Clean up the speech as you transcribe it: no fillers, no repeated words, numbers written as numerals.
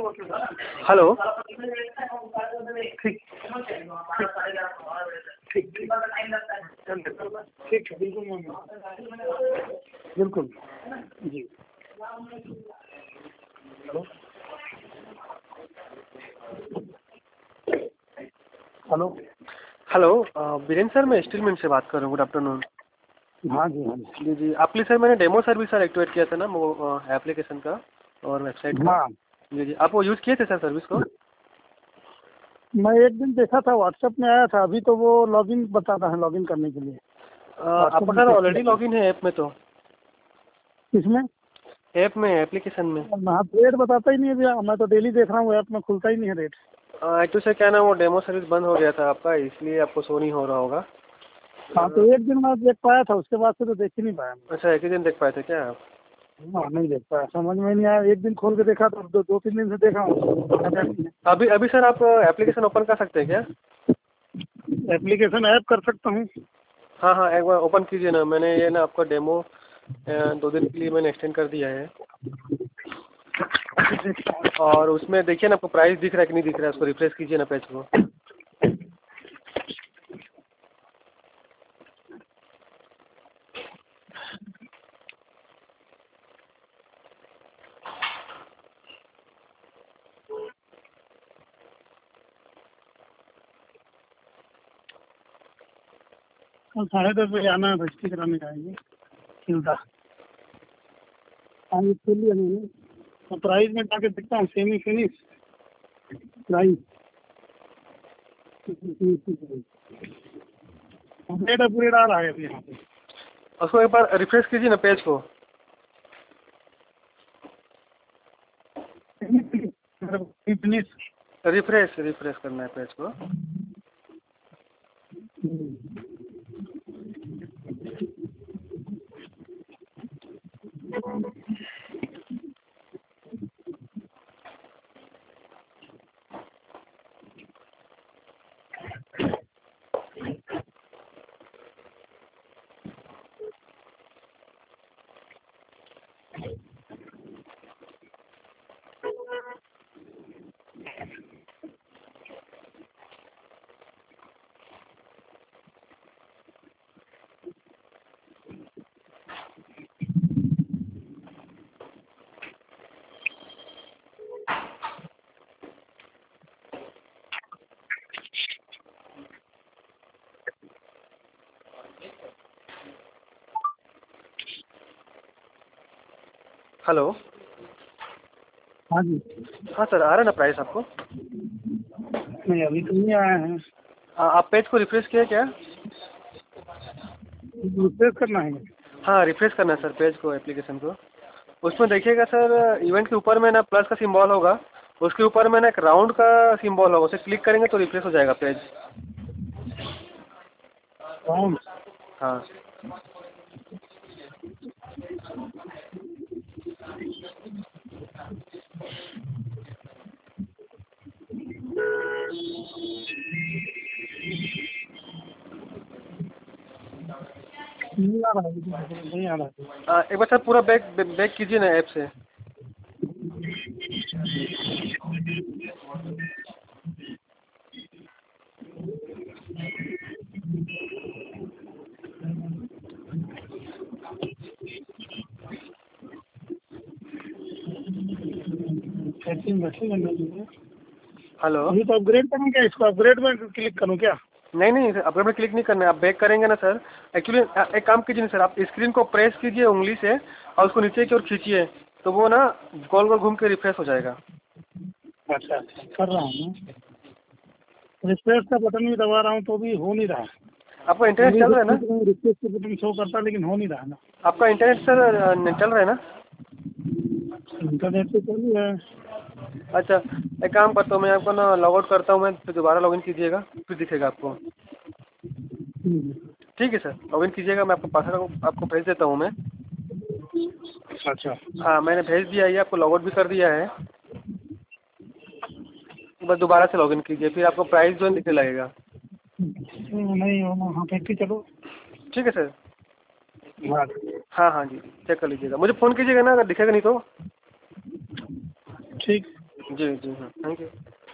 Hello. ठीक ठीक ठीक है, बिल्कुल मैम, बिल्कुल जी। हेलो। हेलो वीरेंद्र सर, मैं स्टील मिल से बात कर रहा हूँ। Good afternoon. हाँ जी, हाँ जी। जी जी, आपके लिए सर मैंने डेमो सर्विस सर एक्टिवेट किया था ना, वो एप्लीकेशन का और वेबसाइट का। हाँ, जी जी, आप वो यूज़ किए थे सर सर्विस को? मैं एक दिन देखा था, व्हाट्सएप में आया था। अभी तो वो लॉगिन बताता है, लॉगिन करने के लिए। आपका सर ऑलरेडी लॉगिन है ऐप में तो? किसमें? ऐप में, एप्लीकेशन में। हाँ, रेट बताता ही नहीं है भैया। मैं तो डेली देख रहा हूँ, ऐप में खुलता ही नहीं है रेट। एक्चुअली सर क्या ना, वो डेमो सर्विस बंद हो गया था आपका, इसलिए आपको शो नहीं हो रहा होगा। हाँ, तो एक दिन मैं देख पाया था, उसके बाद से तो देख ही नहीं पाया मैं। अच्छा, एक ही दिन देख पाए थे क्या आप? हाँ, नहीं देख पाया, समझ में नहीं आया। एक दिन खोल के देखा तो दो तीन दिन से देखा हूँ। अभी अभी सर आप एप्लीकेशन ओपन कर सकते हैं क्या? एप्लीकेशन ऐप कर सकता हूँ। हाँ हाँ, एक बार ओपन कीजिए ना। मैंने ये ना आपका डेमो 2 दिन के लिए मैंने एक्सटेंड कर दिया है। और उसमें देखिए ना, आपको प्राइस दिख रहा है कि नहीं दिख रहा है, उसको रिफ्रेश कीजिए ना पेज को। कल 10:30 बजे आना है, रजिस्ट्री कराने जाएंगे खिलता। हाँ, ये खोल लिया मैंने। तो प्राइस में जाके देखता हूँ, semi finish price. Update upgrade आ रहा है अभी यहाँ पे। उसको एक बार रिफ्रेश कीजिए ना पेज को। फिनिश। रिफ्रेश रिफ्रेश करना है पेज को। हेलो। हाँ जी। हाँ सर, आ रहा है ना प्राइस आपको? नहीं, अभी तो नहीं आया है। आप पेज को रिफ्रेश किए क्या? रिफ्रेश करना है। हाँ, रिफ्रेश करना है सर पेज को, एप्लीकेशन को। उसमें देखिएगा सर, इवेंट के ऊपर में ना प्लस का सिंबल होगा, उसके ऊपर में ना एक राउंड का सिंबल होगा, उसे क्लिक करेंगे तो रिफ्रेश हो जाएगा पेज। राउंड। हाँ। नहीं आ रहा है, नहीं आ रहा है। एक बार सर पूरा बैक बैक कीजिए ना ऐप से। सेटिंग रखेगा नहीं। हेलो। अभी तो अपग्रेड करूँ क्या? इसको अपग्रेड में क्लिक करूँ क्या? नहीं नहीं सर, अपग्रेड में क्लिक नहीं करना है। आप बैक करेंगे ना सर, एक्चुअली एक काम कीजिए ना सर, आप स्क्रीन को प्रेस कीजिए उंगली से और उसको नीचे की ओर खींचिए, तो वो ना गोल गोल घूम के रिफ्रेश हो जाएगा। अच्छा अच्छा, कर रहा हूँ मैं। रिफ्रेश का बटन भी दबा रहा हूँ तो भी हो नहीं रहा है। आपका इंटरनेट चल रहा है ना? रिफ्रेश का बटन शो करता है लेकिन हो नहीं रहा है ना। आपका इंटरनेट सर चल रहा है ना? इंटरनेट पे चल रहा है। अच्छा, एक काम करता हूँ मैं, आपको ना लॉग आउट करता हूँ मैं, फिर दोबारा लॉगिन कीजिएगा, फिर दिखेगा आपको। ठीक है सर, लॉगिन कीजिएगा, मैं आपको पासवर्ड आपको भेज देता हूँ मैं। अच्छा। हाँ, मैंने भेज दिया है, आपको लॉग आउट भी कर दिया है। बस दोबारा से लॉगिन कीजिए, फिर आपको प्राइस जो है दिखने लगेगा। नहीं हो, हाँ देखते चलो। ठीक है सर। हाँ हाँ हाँ जी, चेक कर लीजिएगा, मुझे फ़ोन कीजिएगा ना अगर दिखेगा नहीं तो। ठीक। जी जी हाँ, थैंक यू।